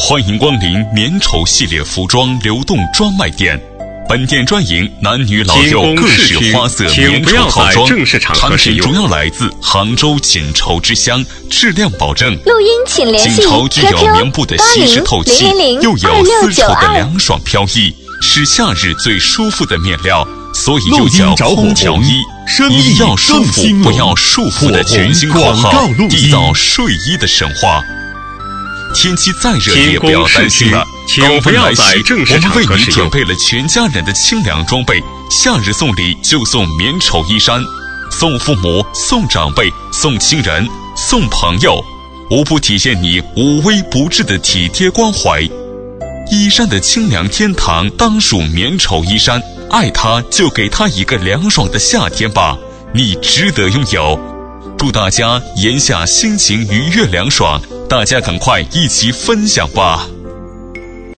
欢迎光临棉绸系列服装流动专卖店。本店专营男女老幼各式花色棉绸套装，产品主要来自杭州锦绸之乡，质量保证。 录音请联系锦绸具有棉布的吸湿透气，又有丝绸的凉爽飘逸，是夏日最舒服的面料，所以又叫空调衣。衣要舒服，不要束缚的全新口号，缔造睡衣的神话。天气再热也不要担心了，高温来袭，我们为你准备了全家人的清凉装备。夏日送礼就送棉绸衣衫，送父母，送长辈，送亲人，送朋友，无不体现你无微不至的体贴关怀。衣衫的清凉天堂当属棉绸衣衫，爱它就给它一个凉爽的夏天吧，你值得拥有。祝大家炎夏心情愉悦凉爽，大家赶快一起分享吧。